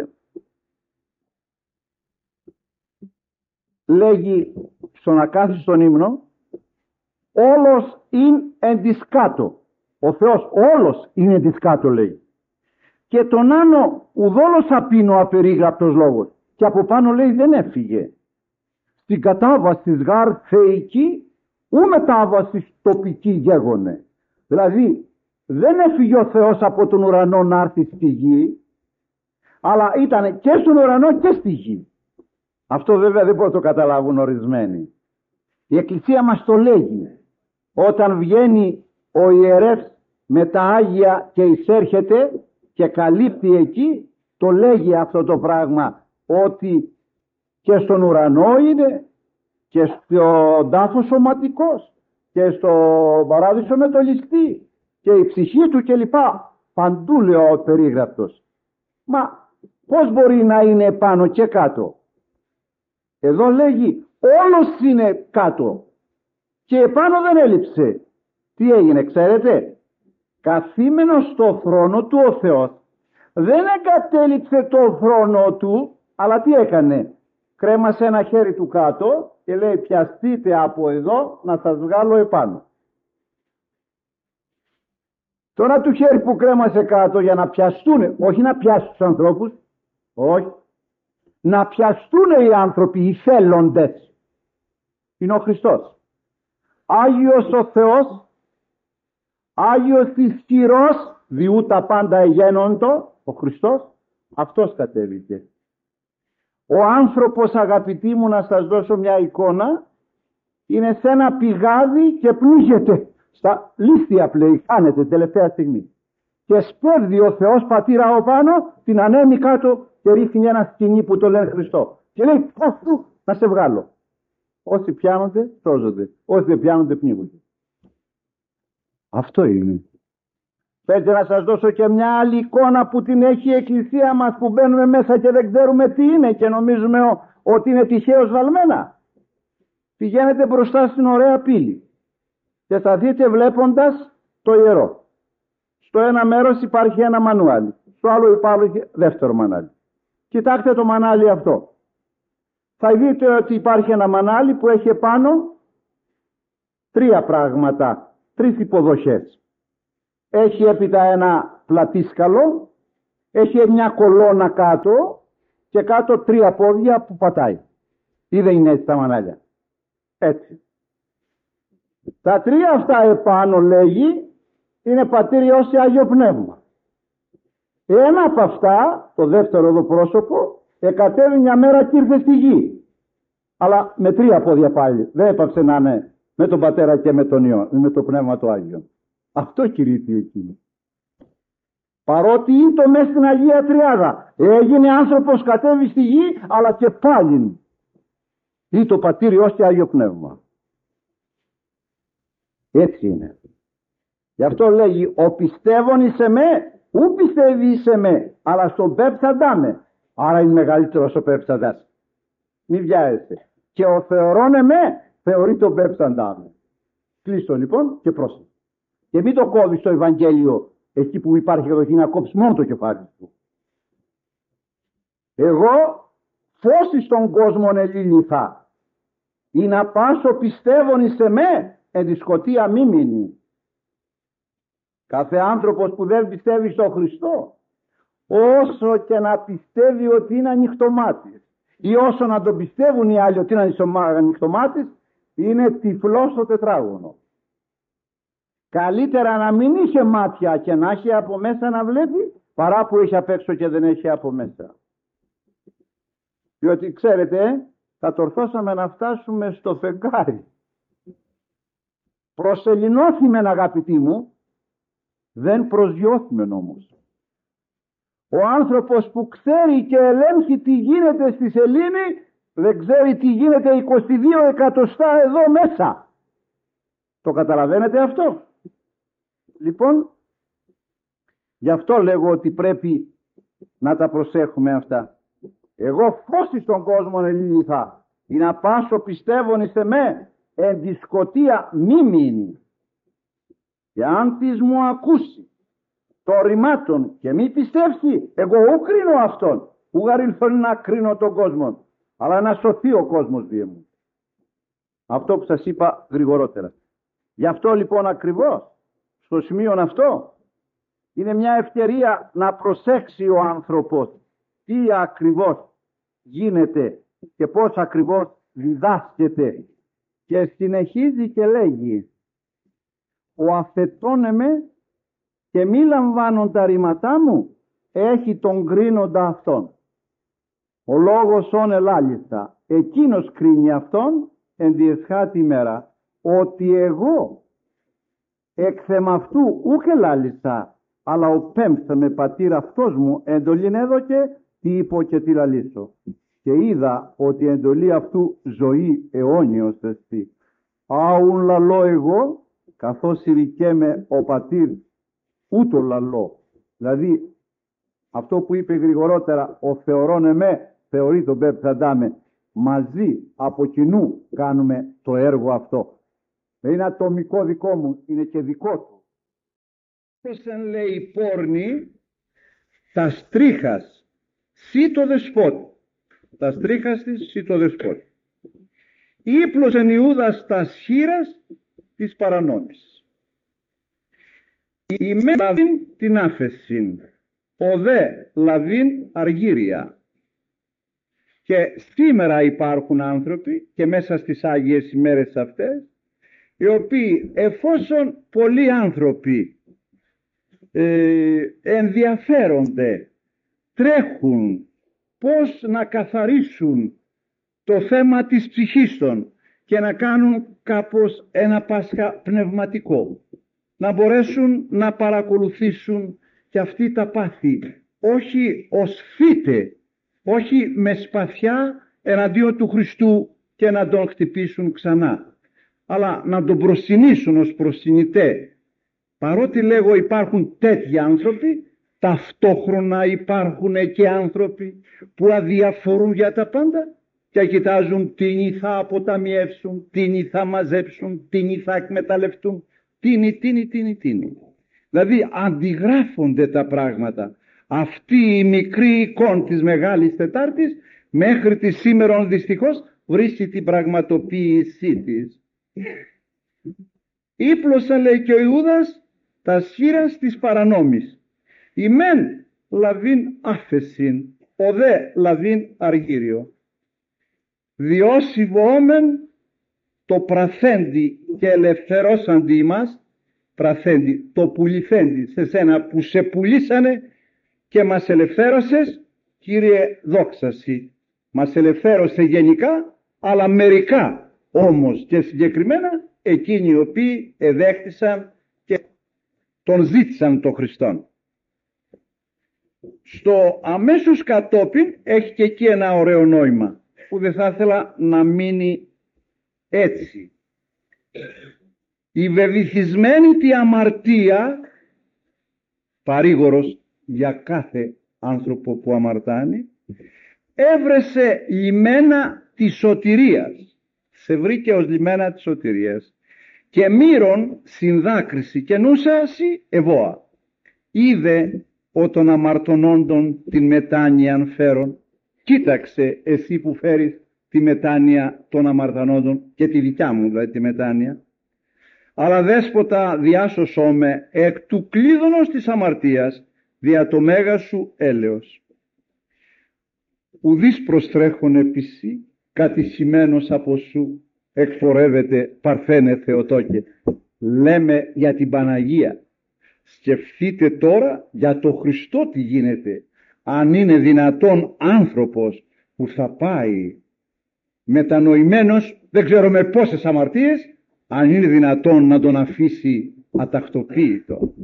λέγει στον ακάθιστον ύμνο, όλος είναι εν της κάτω. Ο Θεός όλος είναι εν της κάτω λέει. Και τον άνω ουδόλως απίνω απερίγραπτος λόγος. Και από πάνω λέει δεν έφυγε. Στην κατάβαση γάρ θεϊκή ου μετάβαση τοπική γέγονε. Δηλαδή δεν έφυγε ο Θεός από τον ουρανό να έρθει στη γη, αλλά ήταν και στον ουρανό και στη γη. Αυτό βέβαια δεν μπορούν να το καταλάβουν ορισμένοι. Η Εκκλησία μας το λέγει. Όταν βγαίνει ο ιερεύς με τα Άγια και εισέρχεται και καλύπτει εκεί, το λέγει αυτό το πράγμα, ότι και στον ουρανό είναι και στον τάφο σωματικός και στο παράδεισο με το ληστή και η ψυχή του κλπ. Παντού λέω ο περίγραπτος. Μα πώς μπορεί να είναι πάνω και κάτω? Εδώ λέγει όλος είναι κάτω και επάνω δεν έλειψε. Τι έγινε ξέρετε? Καθήμενος στο θρόνο του ο Θεός δεν εγκατέλειψε το θρόνο του, αλλά τι έκανε? Κρέμασε ένα χέρι του κάτω και λέει πιαστείτε από εδώ να σας βγάλω επάνω. Τώρα του χέρι που κρέμασε κάτω για να πιαστούν, όχι να πιάσουν τους ανθρώπους, όχι, να πιαστούν οι άνθρωποι, οι θέλοντες, είναι ο Χριστός. Άγιος ο Θεός, Άγιος ισχυρός, διού τα πάντα εγένοντο, ο Χριστός, αυτός κατέβηκε. Ο άνθρωπος, αγαπητοί μου, να σας δώσω μια εικόνα, είναι σε ένα πηγάδι και πνίγεται. Στα λίστια πλέει, χάνεται τελευταία στιγμή. Και σπέρδει ο Θεός πατήρα από πάνω, την ανέμει κάτω και ρίχνει ένα σκηνή που το λένε Χριστό. Και λέει, αυτού να σε βγάλω. Όσοι πιάνονται, σώζονται. Όσοι δεν πιάνονται, πνίγονται. Αυτό είναι. Πέτσε να σας δώσω και μια άλλη εικόνα που την έχει η Εκκλησία μας, που μπαίνουμε μέσα και δεν ξέρουμε τι είναι και νομίζουμε ότι είναι τυχαίως βαλμένα. Πηγαίνετε μπροστά στην ωραία πύλη και θα δείτε βλέποντας το ιερό. Στο ένα μέρος υπάρχει ένα μανουάλι, στο άλλο υπάρχει δεύτερο μανάλι. Κοιτάξτε το μανάλι αυτό. Θα δείτε ότι υπάρχει ένα μανάλι που έχει επάνω τρία πράγματα, τρεις υποδοχές. Έχει έπειτα ένα πλατήσκαλο, έχει μια κολόνα κάτω και κάτω τρία πόδια που πατάει. Ή δεν είναι έτσι τα μανάλια? Έτσι. Τα τρία αυτά επάνω, λέγει, είναι πατήρι ως Άγιο Πνεύμα. Ένα από αυτά, το δεύτερο εδώ πρόσωπο, εκατέβη μια μέρα και ήρθε στη γη. Αλλά με τρία πόδια πάλι. Δεν έπαψε να είναι με τον Πατέρα και με τον Υιό, με το Πνεύμα το Άγιο. Αυτό κηρύττει εκείνο. Παρότι ήτο μέσα στην Αγία Τριάδα, έγινε άνθρωπος, κατέβη στη γη, αλλά και πάλι ή το πατήρι ως και Άγιο Πνεύμα. Έτσι είναι. Γι' αυτό λέγει, ο πιστεύων εις εμέ, ου πιστεύει εις εμέ, αλλά στον πέψαντά με. Άρα είναι μεγαλύτερος ο πέψαντας. Μη βιάζεσαι. Και ο θεωρών εμέ, θεωρεί τον πέψαντά με. Κλείστο λοιπόν και πρόσεχε. Και μην το κόβεις στο Ευαγγέλιο, εκεί που υπάρχει εδώ, να κόψεις μόνο το κεφάλι του. Εγώ φως εις τον κόσμον ελήλυθα, ή να πάσω πιστεύων εις εμέ, εν τη σκοτία μη μείνει. Κάθε άνθρωπος που δεν πιστεύει στον Χριστό, όσο και να πιστεύει ότι είναι ανοιχτομάτης, ή όσο να τον πιστεύουν οι άλλοι ότι είναι ανοιχτομάτης, είναι τυφλός στο τετράγωνο. Καλύτερα να μην είχε μάτια και να έχει από μέσα να βλέπει, παρά που έχει απ' έξω και δεν έχει από μέσα. Διότι ξέρετε, θα τορθώσαμε να φτάσουμε στο φεγγάρι. Προσελεινώθημεν, αγαπητοί μου, δεν προσγειώθημεν όμως. Ο άνθρωπος που ξέρει και ελέγχει τι γίνεται στη σελήνη, δεν ξέρει τι γίνεται είκοσι δύο εκατοστά εδώ μέσα. Το καταλαβαίνετε αυτό? Λοιπόν, γι' αυτό λέγω ότι πρέπει να τα προσέχουμε αυτά. Εγώ φως εις τον κόσμο ελήλυθα, ή να πάσω πιστεύων εις εμέ, εν τη σκοτία μη μείνει. Και αν της μου ακούσει το ρημάτων και μη πιστεύσει, εγώ ου κρίνω αυτόν, ου γαρήλθον να κρίνω τον κόσμο, αλλά να σωθεί ο κόσμος δι' μου. Αυτό που σας είπα γρηγορότερα. Γι' αυτό λοιπόν ακριβώς στο σημείο αυτό είναι μια ευκαιρία να προσέξει ο άνθρωπος τι ακριβώς γίνεται και πώς ακριβώς διδάσκεται, και συνεχίζει και λέγει, ο αφετών εμέ και μη λαμβάνουν τα ρήματά μου, έχει τον κρίνοντα αυτόν. Ο λόγος όν ελάλιστα, εκείνος κρίνει αυτόν εν διεσχάτη ημέρα, ότι εγώ εκ θεμαυτού ούκ ελάλιστα, αλλά ο πέμψα με πατήρα αυτός μου εντολήν έδωκε, τι είπω και τι λαλήσω. Και είδα ότι η εντολή αυτού ζωή αιώνιος εστί. Άουν λαλώ εγώ, καθώς συρικέμαι ο πατήρ, ούτω λαλώ. Δηλαδή, αυτό που είπε γρηγορότερα, ο θεωρών εμέ, θεωρεί τον πέψαντάμε. Μαζί, από κοινού, κάνουμε το έργο αυτό. Δεν είναι ατομικό δικό μου, είναι και δικό του. Πέσαν, λέει, πόρνη, τα στρίχας, σύ το δεσπότη. Τα στρίχας της, σύ το δεσπότη. Ήπλωσεν Ιούδας τα σχήρας της παρανόμης. Η με λαβήν την άφεσιν, ο δε λαβήν αργύρια. Και σήμερα υπάρχουν άνθρωποι και μέσα στις Άγιες ημέρες αυτές, οι οποίοι εφόσον πολλοί άνθρωποι ε, ενδιαφέρονται, τρέχουν πώς να καθαρίσουν το θέμα της ψυχής των και να κάνουν κάπως ένα Πάσχα πνευματικό, να μπορέσουν να παρακολουθήσουν και αυτοί τα πάθη, όχι ως φύτε, όχι με σπαθιά εναντίον του Χριστού και να τον χτυπήσουν ξανά, αλλά να τον προσκυνήσουν ως προσκυνητέ. Παρότι λέγω υπάρχουν τέτοιοι άνθρωποι, ταυτόχρονα υπάρχουν και άνθρωποι που αδιαφορούν για τα πάντα και κοιτάζουν τι θα αποταμιεύσουν, τι θα μαζέψουν, τι θα εκμεταλλευτούν, τίνι, τίνι, τίνι, τίνι. Δηλαδή αντιγράφονται τα πράγματα. Αυτή η μικρή εικόνα της Μεγάλης Τετάρτης μέχρι τη σήμερον δυστυχώς βρίσκει την πραγματοποίησή της. Ήπλωσα, λέει και ο Ιούδας, τα σχήρας της παρανόμης. Η μεν λαβήν άφεσιν, ο δε λαβήν αργύριο. Διώσει βοόμεν το πραθέντι και ελευθερώσαντι μας, πραθέντι, το πουληθέντι σε σένα που σε πουλήσανε και μας ελευθέρωσες, Κύριε δόξαση. Μας ελευθέρωσε γενικά, αλλά μερικά όμως και συγκεκριμένα εκείνοι οι οποίοι εδέχτησαν και τον ζήτησαν τον Χριστόν. Στο αμέσως κατόπιν έχει και εκεί ένα ωραίο νόημα που δεν θα ήθελα να μείνει έτσι. Η βεβηθισμένη τη αμαρτία, παρήγορος για κάθε άνθρωπο που αμαρτάνει, έβρεσε λιμένα της σωτηρίας, σε βρήκε ως λιμένα της σωτηρίας, και μύρον συνδάκριση και νούσαση ευώα. Είδε ο των αμαρτωνόντων την μετάνοιαν φέρον. Κοίταξε εσύ που φέρεις τη μετάνοια των αμαρτανόντων και τη δικιά μου δηλαδή τη μετάνοια. Αλλά δέσποτα διάσωσό με εκ του κλείδωνος της αμαρτίας δια το μέγα σου έλεος. Ουδής προστρέχον επίση κατησημένος από σου εκφορεύεται παρθένε Θεοτόκε. Λέμε για την Παναγία. Σκεφτείτε τώρα για το Χριστό τι γίνεται. Αν είναι δυνατόν άνθρωπος που θα πάει μετανοημένος δεν ξέρω με πόσες αμαρτίες, αν είναι δυνατόν να τον αφήσει ατακτοποίητο.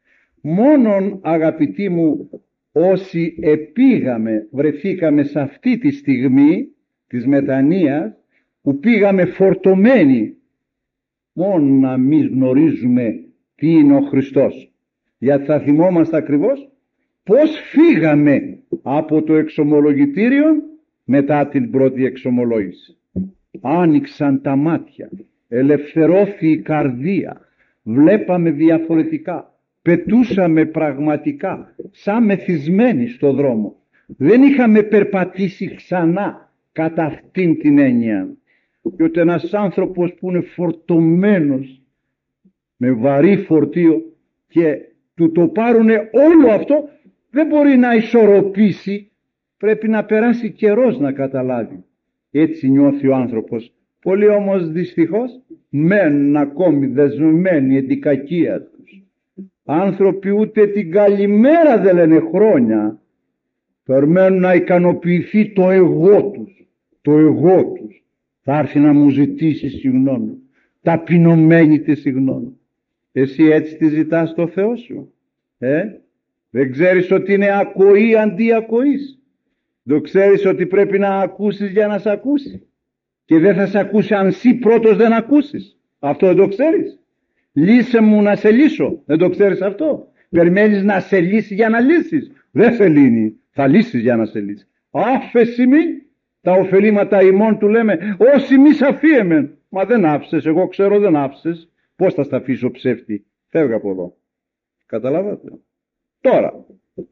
Μόνον αγαπητοί μου όσοι επήγαμε, βρεθήκαμε σε αυτή τη στιγμή της μετανοίας που πήγαμε φορτωμένοι, μόνο να μην γνωρίζουμε τι είναι ο Χριστός, γιατί θα θυμόμαστε ακριβώς πώς φύγαμε από το εξομολογητήριο μετά την πρώτη εξομολόγηση. Άνοιξαν τα μάτια, ελευθερώθη η καρδία, βλέπαμε διαφορετικά, πετούσαμε πραγματικά σαν μεθυσμένοι στο δρόμο. Δεν είχαμε περπατήσει ξανά κατά αυτήν την έννοια. Και ότι ένας άνθρωπος που είναι φορτωμένος με βαρύ φορτίο και του το πάρουνε όλο αυτό, δεν μπορεί να ισορροπήσει, πρέπει να περάσει καιρός να καταλάβει. Έτσι νιώθει ο άνθρωπος. Πολλοί όμως δυστυχώς μένουν ακόμη δεσμευμένοι εν την κακία τους. Άνθρωποι ούτε την καλημέρα δεν λένε χρόνια. Περιμένουν να ικανοποιηθεί το εγώ τους. Το εγώ τους. Θα έρθει να μου ζητήσει συγγνώμη. Ταπεινωμένη τη συγγνώμη. Εσύ έτσι τη ζητάς το Θεό σου. Ε? Δεν ξέρεις ότι είναι ακοή αντί ακοής. Δεν ξέρεις ότι πρέπει να ακούσεις για να σε ακούσει. Και δεν θα σε ακούσει αν εσύ πρώτος δεν ακούσεις. Αυτό δεν το ξέρεις. Λύσε μου να σε λύσω. Δεν το ξέρεις αυτό. Περιμένεις να σε λύσει για να λύσεις. Δεν σε λύνει. Θα λύσεις για να σε λύσει. Άφεση μη τα ωφελήματα ημών του λέμε. Όσοι μη σαφίεμεν. Μα δεν άφησες. Εγώ ξέρω δεν άφησες. Πώς θα στα αφήσω ψεύτη. Φεύγα από εδώ. Καταλάβατε. Τώρα.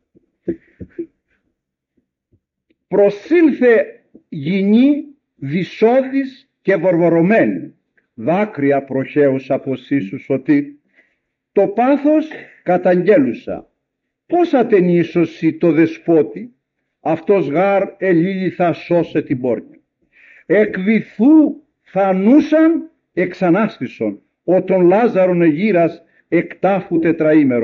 Προσήλθε γυνή δυσόδης και βορβορωμένη. Δάκρυα προχέους από σύσου σωτή. Το πάθος καταγγέλουσα. Πώς ατενίσωση το δεσπότη. Αυτός γάρ ελίλη θα σώσε την πόρνη. Εκβυθού θανούσαν εξανάστησον. Ο των Λάζαρον εγύρας εκτάφου τετραήμερον.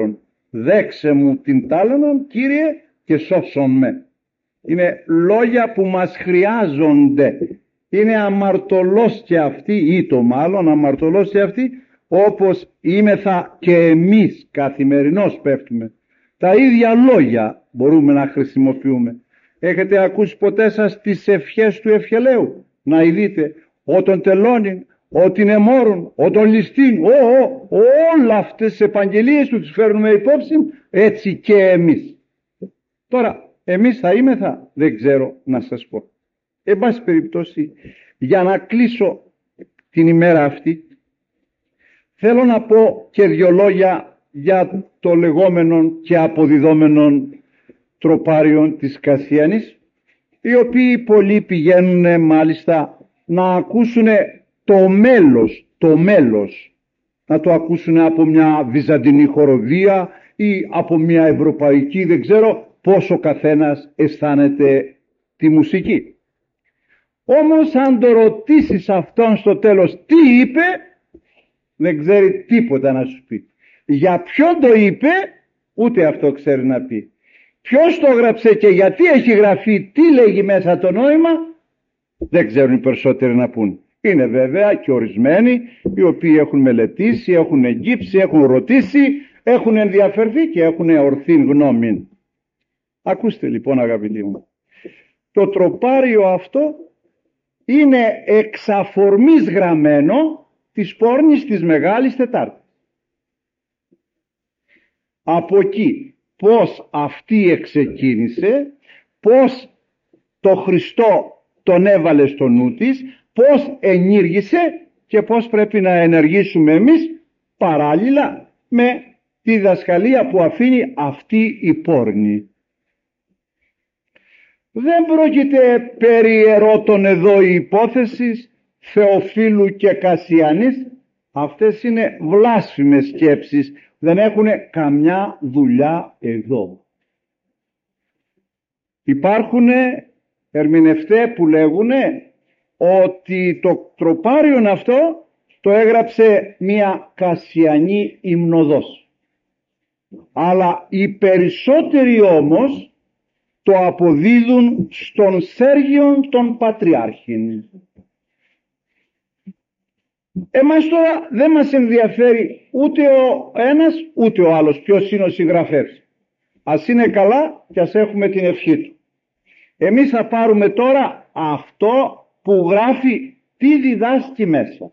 δέξε μου την τάλαινον, Κύριε, και σώσον με. Είναι λόγια που μας χρειάζονται. Είναι αμαρτωλός και αυτή, ή το μάλλον αμαρτωλός και αυτή, όπως είμεθα και εμείς καθημερινώς πέφτουμε. Τα ίδια λόγια μπορούμε να χρησιμοποιούμε. Έχετε ακούσει ποτέ σας τις ευχές του ευχελαίου? Να ειδείτε, όταν τελώνει, ότι εμόρουν, όταν ληστήν, ο, ο, όλα αυτές τις επαγγελίες που τις φέρνουμε υπόψη, έτσι και εμείς. Τώρα, εμείς θα είμεθα, δεν ξέρω να σας πω. Εν πάση περιπτώσει, για να κλείσω την ημέρα αυτή, θέλω να πω και δυο λόγια για το λεγόμενο και αποδιδόμενο τροπάριον της Κασιανής, οι οποίοι πολλοί πηγαίνουν μάλιστα να ακούσουν το μέλος, το μέλος, να το ακούσουν από μια βυζαντινή χοροδία ή από μια ευρωπαϊκή, δεν ξέρω πόσο καθένας αισθάνεται τη μουσική. Όμως αν το ρωτήσεις αυτόν στο τέλος τι είπε, δεν ξέρει τίποτα να σου πει. Για ποιον το είπε, ούτε αυτό ξέρει να πει. Ποιος το έγραψε και γιατί έχει γραφεί, τι λέγει μέσα το νόημα, δεν ξέρουν οι περισσότεροι να πούν. Είναι βέβαια και ορισμένοι οι οποίοι έχουν μελετήσει, έχουν εγγύψει, έχουν ρωτήσει, έχουν ενδιαφερθεί και έχουν ορθή γνώμη. Ακούστε λοιπόν αγαπητοί μου, το τροπάριο αυτό είναι εξ αφορμής γραμμένο της πόρνης της Μεγάλης Τετάρτης. Από εκεί πώς αυτή εξεκίνησε, πώς το Χριστό τον έβαλε στο νου της, πώς ενήργησε και πώς πρέπει να ενεργήσουμε εμείς παράλληλα με τη διδασκαλία που αφήνει αυτή η πόρνη. Δεν πρόκειται περί ερώτων εδώ η υπόθεση Θεοφίλου και Κασιανής. Αυτές είναι βλάσφημες σκέψεις, δεν έχουν καμιά δουλειά εδώ. Υπάρχουν ερμηνευτέ που λέγουν ότι το τροπάριον αυτό το έγραψε μια Κασιανή υμνοδός. Αλλά οι περισσότεροι όμως το αποδίδουν στον Σέργιον τον Πατριάρχην. Εμάς τώρα δεν μας ενδιαφέρει ούτε ο ένας ούτε ο άλλος ποιος είναι ο συγγραφέας. Ας είναι καλά και ας έχουμε την ευχή του. Εμείς θα πάρουμε τώρα αυτό που γράφει τι διδάσκει μέσα.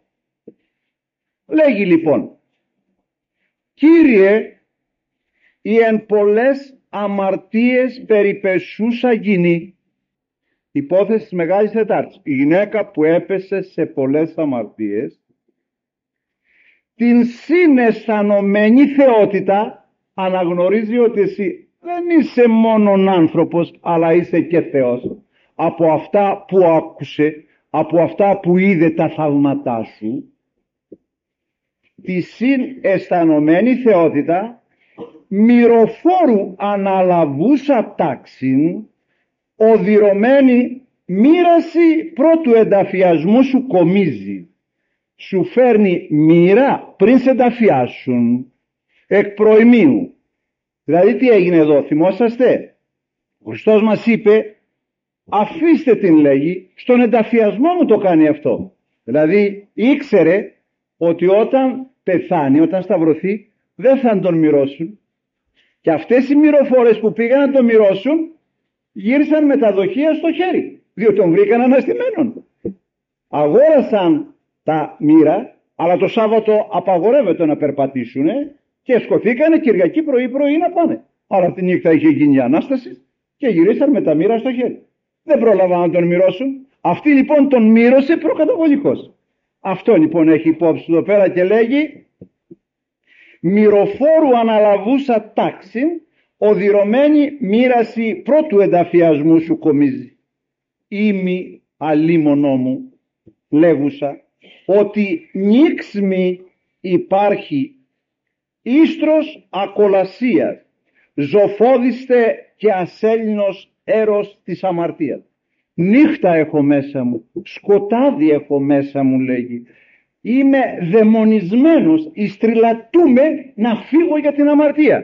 Λέγει λοιπόν, Κύριε, οι εν πολλές αμαρτίες περιπεσούσα γυνή, υπόθεση της Μεγάλης Τετάρτης, η γυναίκα που έπεσε σε πολλές αμαρτίες, την συναισθανωμένη θεότητα αναγνωρίζει ότι εσύ δεν είσαι μόνον άνθρωπος αλλά είσαι και Θεός. Από αυτά που άκουσε, από αυτά που είδε τα θαύματά σου, τη συναισθανωμένη θεότητα μυροφόρου αναλαβούσα τάξην, οδυρωμένη μοίραση πρώτου ενταφιασμού σου κομίζει. Σου φέρνει μοίρα πριν σε ενταφιάσουν, εκ προημίου. Δηλαδή τι έγινε εδώ, θυμόσαστε? Ο Χριστός μας είπε, αφήστε την λέγει, στον ενταφιασμό μου το κάνει αυτό. Δηλαδή ήξερε ότι όταν πεθάνει, όταν σταυρωθεί, δεν θα τον μυρώσουν. Και αυτές οι μυροφόρες που πήγαν να τον μυρώσουν, γύρισαν με τα δοχεία στο χέρι, διότι τον βρήκαν αναστημένον. Αγόρασαν τα μοίρα, αλλά το Σάββατο απαγορεύεται να περπατήσουν και σκοθήκανε Κυριακή πρωί πρωί να πάνε. Αλλά τη νύχτα είχε γίνει η Ανάσταση και γυρίσαν με τα μοίρα στο χέρι. Δεν πρόλαβαν να τον μυρώσουν. Αυτή λοιπόν τον μύρωσε προκαταβολικός. Αυτό λοιπόν έχει υπόψη εδώ πέρα και λέγει, μυροφόρου αναλαβούσα τάξην, οδυρωμένη μοίραση πρώτου ενταφιασμού σου κομίζει. Είμαι αλίμονό μου, λέγουσα, ότι νίξμη υπάρχει ίστρος ακολασίας, ζωφώδιστε και ασέλινος έρος της αμαρτίας. Νύχτα έχω μέσα μου, σκοτάδι έχω μέσα μου, λέγει. Είμαι δαιμονισμένος, ιστριλατούμε να φύγω για την αμαρτία.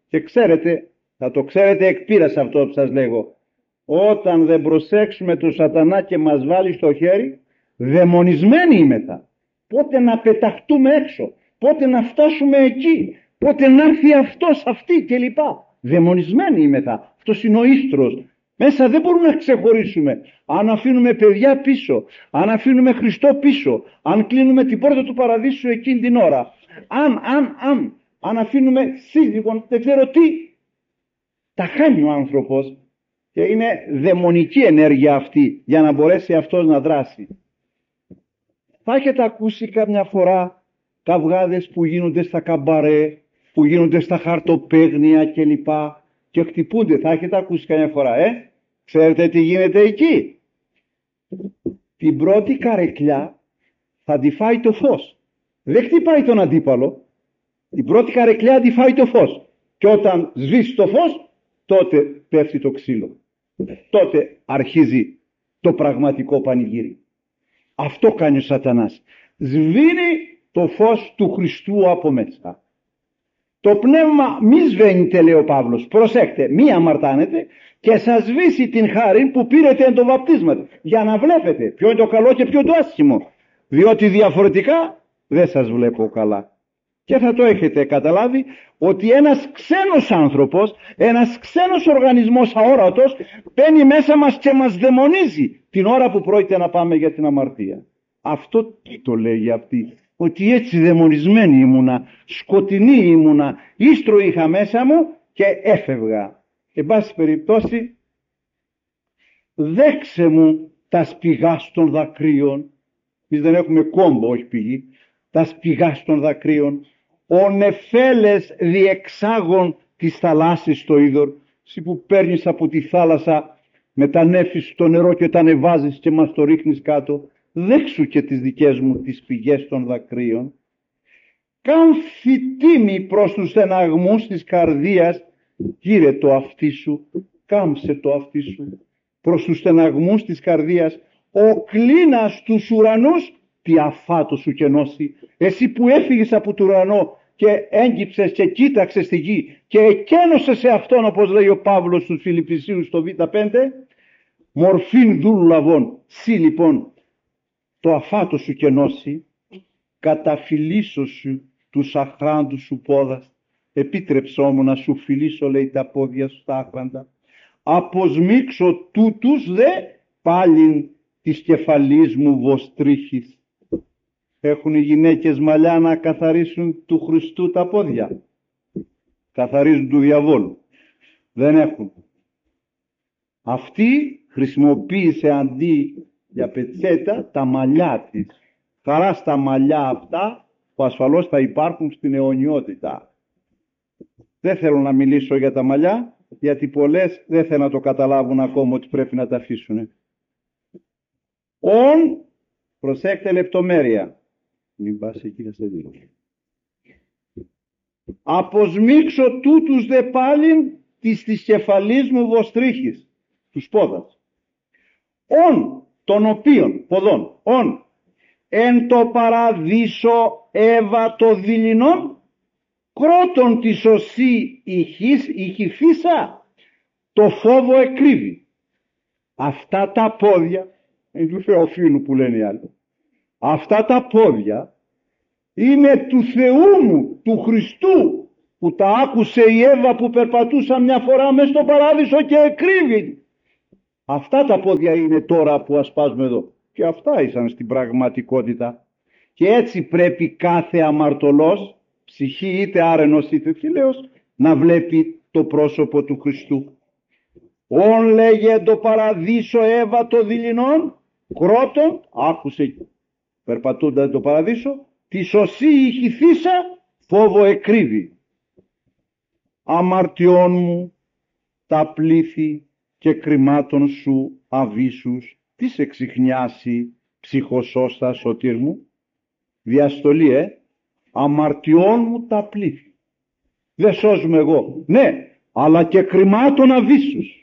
Και ξέρετε, θα το ξέρετε εκ πείρας αυτό που σας λέγω, όταν δεν προσέξουμε τον σατανά και μας βάλει στο χέρι, δαιμονισμένοι είμεθα. Πότε να πεταχτούμε έξω, πότε να φτάσουμε εκεί, πότε να έρθει αυτός, αυτή κλπ. Δαιμονισμένοι είμεθα. Αυτός είναι ο ίστρος. Μέσα δεν μπορούμε να ξεχωρίσουμε. Αν αφήνουμε παιδιά πίσω, αν αφήνουμε Χριστό πίσω, αν κλείνουμε την πόρτα του παραδείσου εκείνη την ώρα, αν, αν, αν, αν αφήνουμε σύζυγον, δεν ξέρω τι, τα χάνει ο άνθρωπος. Και είναι δαιμονική ενέργεια αυτή για να μπορέσει αυτός να δράσει. Θα έχετε ακούσει καμιά φορά καυγάδες που γίνονται στα καμπαρέ, που γίνονται στα χαρτοπαίγνια κλπ. Και χτυπούνται. Θα έχετε ακούσει καμιά φορά, ε? Ξέρετε τι γίνεται εκεί? Την πρώτη καρεκλιά θα τη φάει το φως. Δεν χτυπάει τον αντίπαλο. Την πρώτη καρεκλιά τη φάει το φως. Και όταν σβήσει το φως, τότε πέφτει το ξύλο. Τότε αρχίζει το πραγματικό πανηγύρι. Αυτό κάνει ο σατανάς. Σβήνει το φως του Χριστού από μέσα. Το πνεύμα μη σβαίνεται, λέει ο Παύλος. Προσέξτε, μη αμαρτάνετε και σας σβήσει την χάρη που πήρετε εν το βαπτίσμα. Για να βλέπετε ποιο είναι το καλό και ποιο το άσχημο. Διότι διαφορετικά δεν σας βλέπω καλά. Και θα το έχετε καταλάβει ότι ένας ξένος άνθρωπος, ένας ξένος οργανισμός αόρατος μπαίνει μέσα μας και μας δαιμονίζει την ώρα που πρόκειται να πάμε για την αμαρτία. Αυτό τι το λέγει αυτή? Ότι έτσι δαιμονισμένη ήμουνα, σκοτεινή ήμουνα, ίστρο είχα μέσα μου και έφευγα. Εν πάση περιπτώσει, δέξε μου τα σπηγάς των δακρύων. Εμείς δεν έχουμε κόμπο, όχι πηγή. Τα σπηγάς των δακρύων. Ο νεφέλες διεξάγων της θαλάσσης το είδωρ. Εσύ που παίρνεις από τη θάλασσα με τα νέφη στο νερό και τα ανεβάζεις και μας το ρίχνεις κάτω. Δέξου και τις δικές μου τις πηγές των δακρύων. Κάμφη τίμη προς τους στεναγμούς της καρδίας. Γύρε το αυτί σου, κάμψε το αυτί σου προς τους στεναγμούς της καρδίας. Ο κλίνας τους ουρανούς, τι αφάτο σου κενώσει. Εσύ που έφυγες από το ουρανό και έγκυψες και κοίταξες τη γη και εκένωσες σε αυτόν, όπως λέει ο Παύλος στους Φιλιππισίους στο Β πέντε, μορφήν δούλου λαβών. Συ λοιπόν το αφάτο σου κενώσει, καταφυλίσω σου τους αχράντους σου πόδας. Επίτρεψε όμως να σου φιλήσω, λέει, τα πόδια σου τα άχραντα. Αποσμίξω τούτους δε πάλιν της κεφαλής μου βοστρίχης. Έχουν οι γυναίκες μαλλιά να καθαρίσουν του Χριστού τα πόδια? Καθαρίζουν του διαβόλου? Δεν έχουν. Αυτή χρησιμοποίησε αντί για πετσέτα τα μαλλιά της. Χαρά στα μαλλιά αυτά που ασφαλώς θα υπάρχουν στην αιωνιότητα. Δεν θέλω να μιλήσω για τα μαλλιά, γιατί πολλές δεν θέλουν να το καταλάβουν ακόμα ότι πρέπει να τα αφήσουν. Ον, προσέξτε λεπτομέρεια. Μην πας εκεί να σε δει. Αποσμίξω τούτους δε πάλιν της της κεφαλής μου βοστρίχης, τους πόδας. Ον, των οποίων, ποδών, ον, εν το παραδείσο έβα το δειλινόν, κρότον της οσί ηχηθήσα, το φόβο εκρύβει. Αυτά τα πόδια, είναι του Θεοφίλου που λένε οι άλλοι, αυτά τα πόδια είναι του Θεού μου, του Χριστού, που τα άκουσε η Εύα που περπατούσα μια φορά μες στον παράδεισο και εκρύβει. Αυτά τα πόδια είναι τώρα που ασπάζουμε εδώ. Και αυτά ήσαν στην πραγματικότητα. Και έτσι πρέπει κάθε αμαρτωλός, ψυχή είτε άρενος είτε θηλαίος, να βλέπει το πρόσωπο του Χριστού. Ον λέγε το παραδείσο Εύα το δειλινόν, κρότον, άκουσε περπατούντα το παραδείσο, τη σωσή ηχηθήσα, φόβο εκρύβει. Αμαρτιών μου τα πλήθη και κρυμάτων σου αβίσους, τις εξιχνιάσει ψυχοσώστα σωτήρ μου. Διαστολή, ε, αμαρτιών μου τα πλήθη. Δεν σώζουμε εγώ, ναι, αλλά και κρυμάτων αβίσους.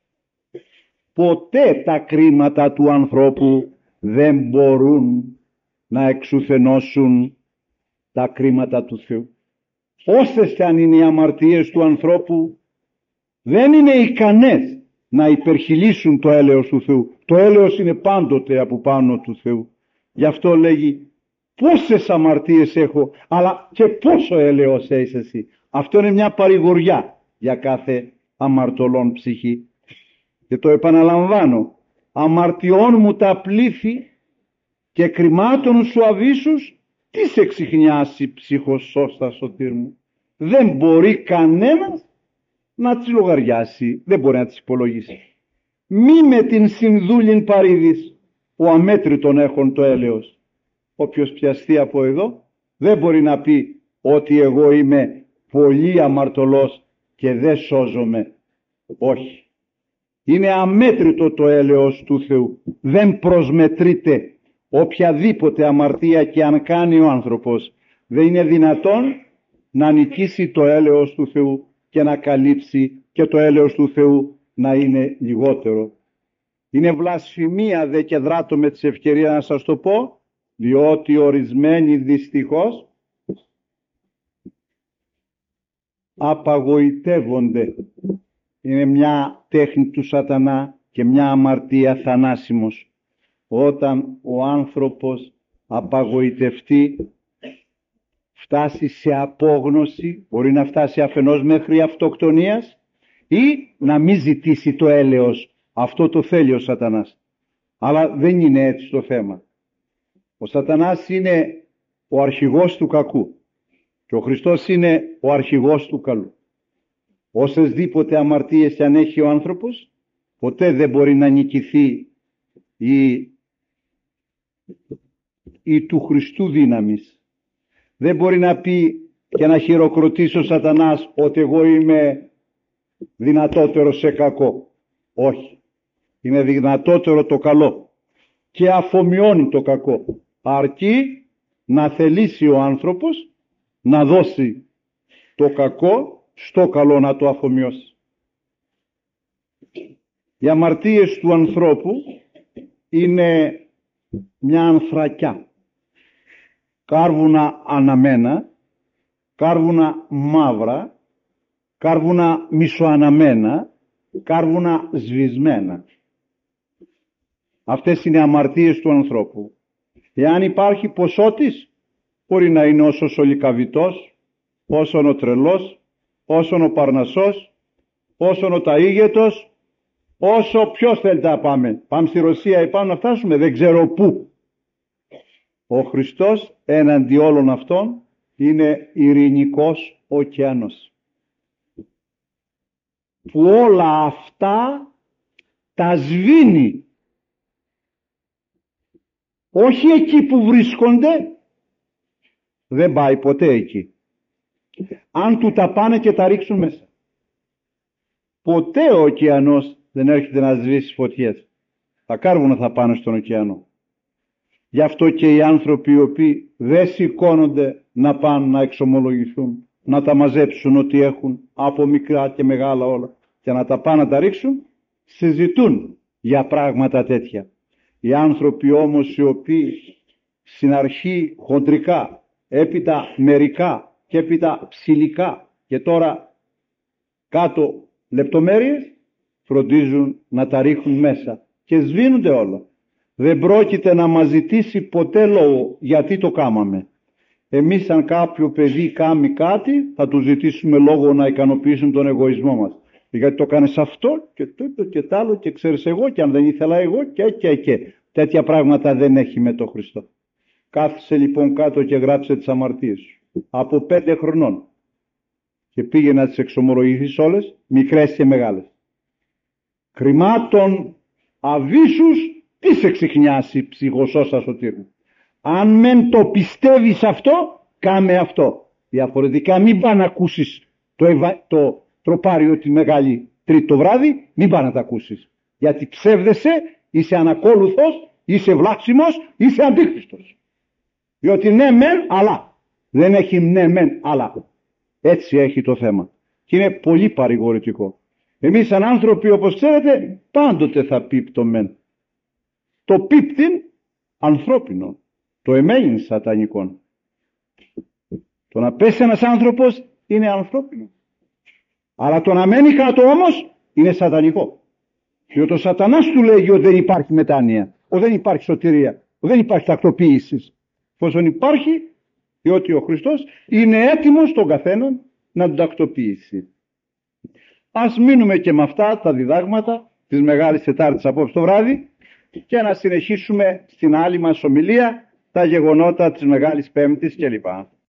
Ποτέ τα κρίματα του ανθρώπου δεν μπορούν να εξουθενώσουν τα κρίματα του Θεού. όσες κι αν είναι οι αμαρτίες του ανθρώπου, δεν είναι ικανές να υπερχιλήσουν το έλεος του Θεού. Το έλεος είναι πάντοτε από πάνω του Θεού. Γι' αυτό λέγει, πόσες αμαρτίες έχω, αλλά και πόσο έλεος είσαι εσύ. Αυτό είναι μια παρηγοριά για κάθε αμαρτωλόν ψυχή. Και το επαναλαμβάνω, αμαρτιών μου τα πλήθη και κρυμάτων σου αβύσσους, τι σε ξυχνιάσει ψυχοσώστα σωτήρ μου. Δεν μπορεί κανένας να τις λογαριάσει, δεν μπορεί να τις υπολογίσει. Μη με την συνδούλην παρήδης, ο αμέτρητον έχων το έλεος. Όποιος πιαστεί από εδώ δεν μπορεί να πει ότι εγώ είμαι πολύ αμαρτωλός και δεν σώζομαι. Όχι. Είναι αμέτρητο το έλεος του Θεού. Δεν προσμετρείται οποιαδήποτε αμαρτία και αν κάνει ο άνθρωπος. Δεν είναι δυνατόν να νικήσει το έλεος του Θεού και να καλύψει και το έλεος του Θεού να είναι λιγότερο. Είναι βλασφημία δε και δράτω με τις ευκαιρίες να σας το πω, διότι ορισμένοι δυστυχώς απαγοητεύονται. Είναι μια τέχνη του σατανά και μια αμαρτία θανάσιμος. Όταν ο άνθρωπος απαγοητευτεί, φτάσει σε απόγνωση, μπορεί να φτάσει αφενός μέχρι αυτοκτονίας ή να μην ζητήσει το έλεος. Αυτό το θέλει ο σατανάς. Αλλά δεν είναι έτσι το θέμα. Ο σατανάς είναι ο αρχηγός του κακού και ο Χριστός είναι ο αρχηγός του καλού. Όσεσδήποτε αμαρτίες κι αν έχει ο άνθρωπος, ποτέ δεν μπορεί να νικηθεί η, η του Χριστού δύναμης. Δεν μπορεί να πει και να χειροκροτήσει ο σατανάς ότι εγώ είμαι δυνατότερο σε κακό. Όχι. Είναι δυνατότερο το καλό και αφομοιώνει το κακό. Αρκεί να θελήσει ο άνθρωπος να δώσει το κακό στο καλό, να το αφομοιώσει. Οι αμαρτίες του ανθρώπου είναι μια ανθρακιά. Κάρβουνα αναμένα, κάρβουνα μαύρα, κάρβουνα μισοαναμένα, κάρβουνα σβησμένα. Αυτές είναι οι αμαρτίες του ανθρώπου. Εάν υπάρχει ποσότης, μπορεί να είναι όσο ο λυκαβητός, όσο ο τρελός, όσο ο παρνασσός, όσο ο ταΐγετος, όσο ποιος θέλει να πάμε. Πάμε στη Ρωσία ή πάμε να φτάσουμε, δεν ξέρω πού. Ο Χριστός έναντι όλων αυτών είναι ειρηνικός ωκεανός, που όλα αυτά τα σβήνει. Όχι εκεί που βρίσκονται, δεν πάει ποτέ εκεί. Αν του τα πάνε και τα ρίξουν μέσα. Ποτέ ο ωκεανός δεν έρχεται να σβήσει φωτιές. Τα κάρβουνα θα πάνε στον ωκεανό. Γι' αυτό και οι άνθρωποι οι οποίοι δεν σηκώνονται να πάνε να εξομολογηθούν, να τα μαζέψουν ό,τι έχουν, από μικρά και μεγάλα όλα, και να τα πάνε να τα ρίξουν, συζητούν για πράγματα τέτοια. Οι άνθρωποι όμως οι οποίοι στην αρχή χοντρικά, έπειτα μερικά και έπειτα ψηλικά και τώρα κάτω λεπτομέρειες, φροντίζουν να τα ρίχνουν μέσα και σβήνονται όλα. Δεν πρόκειται να μας ζητήσει ποτέ λόγο γιατί το κάμαμε. Εμείς αν κάποιο παιδί κάνει κάτι, θα του ζητήσουμε λόγο να ικανοποιήσουμε τον εγωισμό μας. Γιατί το κάνεις αυτό και τούτο και τ' άλλο και ξέρεις εγώ, και αν δεν ήθελα εγώ και και και. Τέτοια πράγματα δεν έχει με τον Χριστό. Κάθισε λοιπόν κάτω και γράψε τις αμαρτίες σου. Από πέντε χρονών. Και πήγε να τις εξομολογηθείς όλες, μικρές και μεγάλες. Κρυμάτων αβύσσους, τι σε ξεχνιάσει ψυχοσώστα σωτήρ μου. Αν μεν το πιστεύεις αυτό, κάμε αυτό. Διαφορετικά μην πά να ακούσεις το, ευα... το τροπάριο τη μεγάλη τρίτη το βράδυ, μην πά να τα ακούσεις. Γιατί ψεύδεσαι, είσαι ανακόλουθος, είσαι βλάξιμος, είσαι αντίχριστος. Διότι ναι μεν, αλλά. Δεν έχει ναι μεν, αλλά. Έτσι έχει το θέμα. Και είναι πολύ παρηγορητικό. Εμείς σαν άνθρωποι, όπως ξέρετε, πάντοτε θα πίπτομεν. Το πίπτην ανθρώπινο, το εμένην σατανικών. Το να πέσει ένας άνθρωπος είναι ανθρώπινο. Αλλά το να μένει κάτω όμως είναι σατανικό. Διότι ο σατανάς του λέγει ότι δεν υπάρχει μετάνοια, ότι δεν υπάρχει σωτηρία, ότι δεν υπάρχει τακτοποίηση. Εφόσον υπάρχει, διότι ο Χριστός είναι έτοιμος τον καθέναν να τον τακτοποιήσει. Ας μείνουμε και με αυτά τα διδάγματα της Μεγάλης Τετάρτης απόψε το βράδυ και να συνεχίσουμε στην άλλη μας ομιλία τα γεγονότα της Μεγάλης Πέμπτης κλπ.